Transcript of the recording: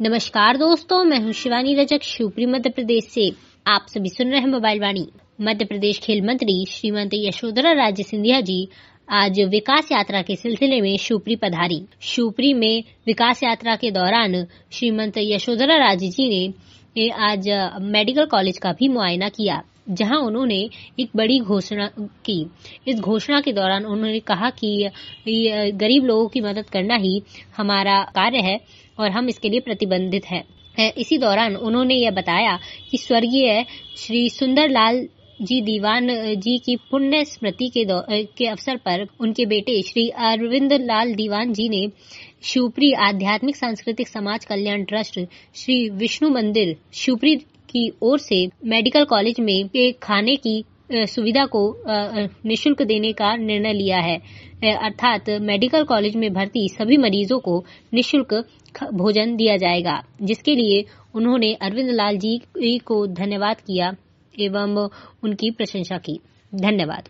नमस्कार दोस्तों, मैं हूं शिवानी रजक शिवपुरी मध्य प्रदेश से। आप सभी सुन रहे हैं मोबाइल वाणी। मध्य प्रदेश खेल मंत्री श्रीमती यशोधरा राजे सिंधिया जी आज विकास यात्रा के सिलसिले में शिवपुरी पधारी। शिवपुरी में विकास यात्रा के दौरान श्रीमती यशोधरा राजे जी ने आज मेडिकल कॉलेज का भी मुआयना किया, जहां उन्होंने एक बड़ी घोषणा की। इस घोषणा के दौरान उन्होंने कहा कि गरीब लोगों की मदद करना ही हमारा कार्य है और हम इसके लिए प्रतिबंधित हैं। इसी दौरान उन्होंने यह बताया कि स्वर्गीय श्री सुंदरलाल जी दीवान जी की पुण्य स्मृति के अवसर पर उनके बेटे श्री अरविंद लाल दीवान जी ने शिवपुरी आध्यात्मिक सांस्कृतिक समाज कल्याण ट्रस्ट श्री विष्णु मंदिर शिवपुरी की ओर से मेडिकल कॉलेज में खाने की सुविधा को निःशुल्क देने का निर्णय लिया है। अर्थात मेडिकल कॉलेज में भर्ती सभी मरीजों को निःशुल्क भोजन दिया जाएगा, जिसके लिए उन्होंने अरविंद लाल जी को धन्यवाद किया एवं उनकी प्रशंसा की। धन्यवाद।